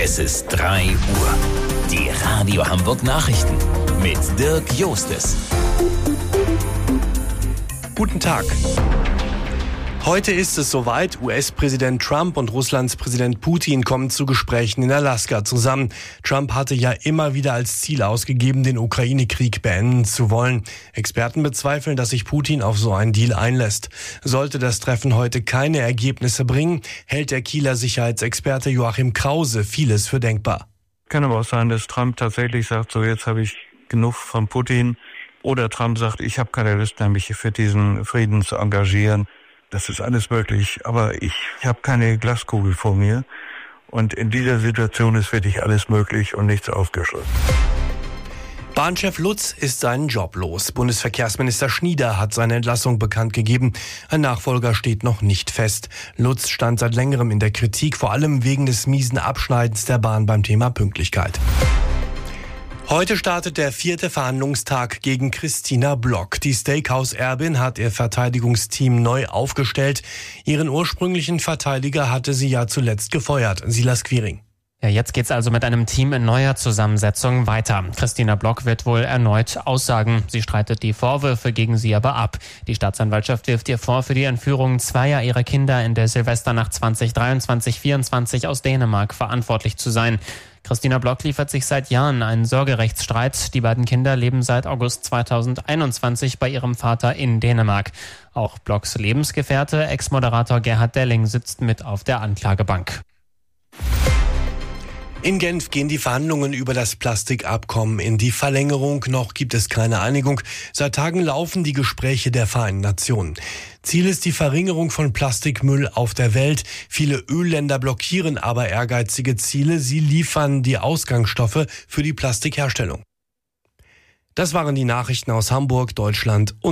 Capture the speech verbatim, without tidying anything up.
Es ist drei Uhr. Die Radio Hamburg Nachrichten mit Dirk Jostes. Guten Tag. Heute ist es soweit. U S-Präsident Trump und Russlands Präsident Putin kommen zu Gesprächen in Alaska zusammen. Trump hatte ja immer wieder als Ziel ausgegeben, den Ukraine-Krieg beenden zu wollen. Experten bezweifeln, dass sich Putin auf so einen Deal einlässt. Sollte das Treffen heute keine Ergebnisse bringen, hält der Kieler Sicherheitsexperte Joachim Krause vieles für denkbar. Kann aber auch sein, dass Trump tatsächlich sagt, so jetzt habe ich genug von Putin. Oder Trump sagt, ich habe keine Lust mehr, mich für diesen Frieden zu engagieren. Das ist alles möglich, aber ich habe keine Glaskugel vor mir. Und in dieser Situation ist wirklich alles möglich und nichts ausgeschlossen. Bahnchef Lutz ist seinen Job los. Bundesverkehrsminister Schnieder hat seine Entlassung bekannt gegeben. Ein Nachfolger steht noch nicht fest. Lutz stand seit längerem in der Kritik, vor allem wegen des miesen Abschneidens der Bahn beim Thema Pünktlichkeit. Heute startet der vierte Verhandlungstag gegen Christina Block. Die Steakhouse-Erbin hat ihr Verteidigungsteam neu aufgestellt. Ihren ursprünglichen Verteidiger hatte sie ja zuletzt gefeuert, Silas Quiring. Ja, jetzt geht's also mit einem Team in neuer Zusammensetzung weiter. Christina Block wird wohl erneut aussagen. Sie streitet die Vorwürfe gegen sie aber ab. Die Staatsanwaltschaft wirft ihr vor, für die Entführung zweier ihrer Kinder in der Silvesternacht zwanzig dreiundzwanzig vierundzwanzig aus Dänemark verantwortlich zu sein. Christina Block liefert sich seit Jahren einen Sorgerechtsstreit. Die beiden Kinder leben seit August zweitausendeinundzwanzig bei ihrem Vater in Dänemark. Auch Blocks Lebensgefährte, Ex-Moderator Gerhard Delling, sitzt mit auf der Anklagebank. In Genf gehen die Verhandlungen über das Plastikabkommen in die Verlängerung. Noch gibt es keine Einigung. Seit Tagen laufen die Gespräche der Vereinten Nationen. Ziel ist die Verringerung von Plastikmüll auf der Welt. Viele Ölländer blockieren aber ehrgeizige Ziele. Sie liefern die Ausgangsstoffe für die Plastikherstellung. Das waren die Nachrichten aus Hamburg, Deutschland und